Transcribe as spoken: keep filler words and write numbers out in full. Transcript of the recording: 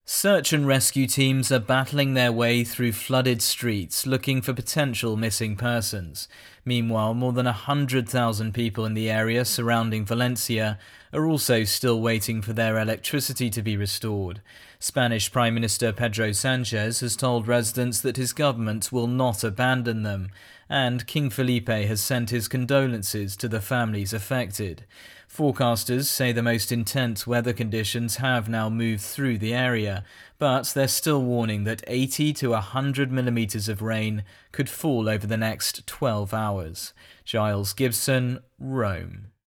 Search and rescue teams are battling their way through flooded streets looking for potential missing persons. Meanwhile, more than one hundred thousand people in the area surrounding Valencia are also still waiting for their electricity to be restored. Spanish Prime Minister Pedro Sanchez has told residents that his government will not abandon them, and King Felipe has sent his condolences to the families affected. Forecasters say the most intense weather conditions have now moved through the area, but they're still warning that eighty to one hundred millimeters of rain could fall over the next twelve hours. Giles Gibson, Rome.